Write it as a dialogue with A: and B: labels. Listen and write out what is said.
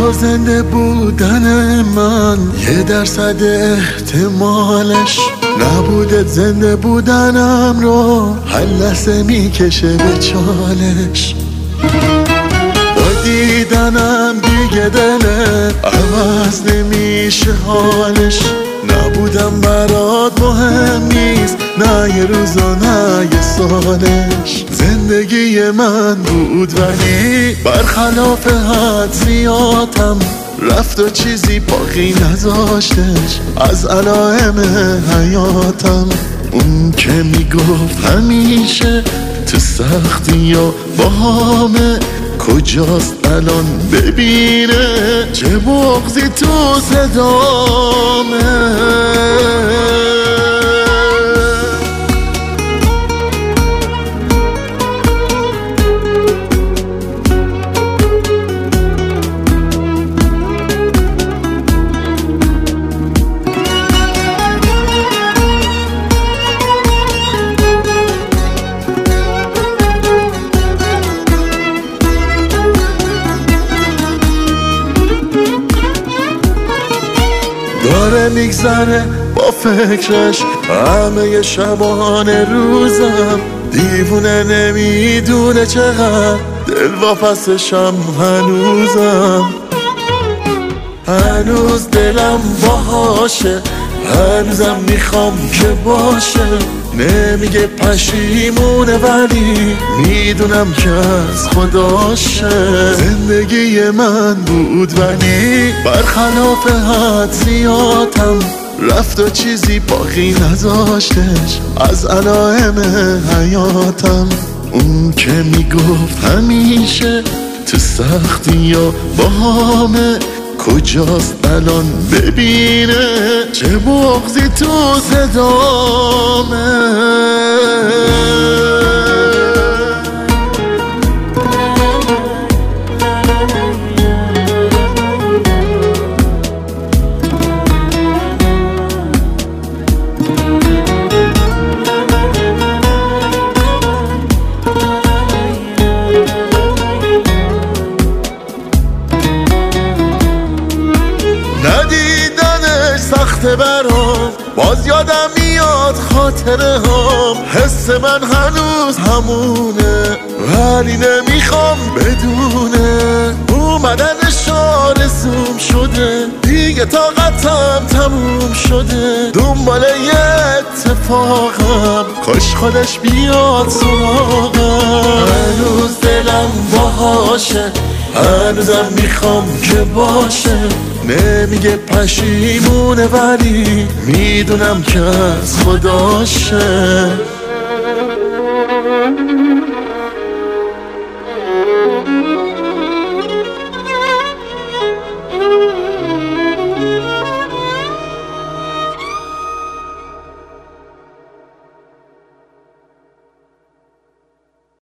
A: تو زنده بودن من 1% احتمالش، نبودت زنده بودنم رو هر لحظه میکشه به چالش. با دیدنم دیگه دلت عوض نمیشه حالش، نبودم برات مهم نیست، نه یه روز و نه یه سالش. زندگی من بود ولی برخلاف حد زیادم رفت و چیزی باقی نذاشتش از علائم حیاتم. اون که میگفت همیشه تو سختی یا با همه کجاست الان ببینه چه بغضی تو صدامه. داره میگذره با فکرش همه شبانه روزم، دیوونه نمیدونه چقدر دل واپسشم هنوزم. هنوز دلم باهاشه، هنوزم میخوام که باشه، نمیگه پشیمونه ولی میدونم که از خداشه. زندگی من بود ولی برخلاف حد زیادم رفت و چیزی باقی نذاشتش از علائم حیاتم. اون که میگفت همیشه تو سختی یا با همه کجاست الان ببینه چه بغضی تو صدامه. ندیدنش سخته برام، باز یادم میاد خاطره هم، حس من هنوز همونه ولی نمیخوام بدونه اومدنش آرزوم شده، دیگه طاقتم تموم شده. دنبال یه اتفاقم کاش خودش بیاد سراغم. هنوز دلم باهاشه، هنوزم میخوام که باشه، نمیگه پشیمونه ولی میدونم که از خداشه.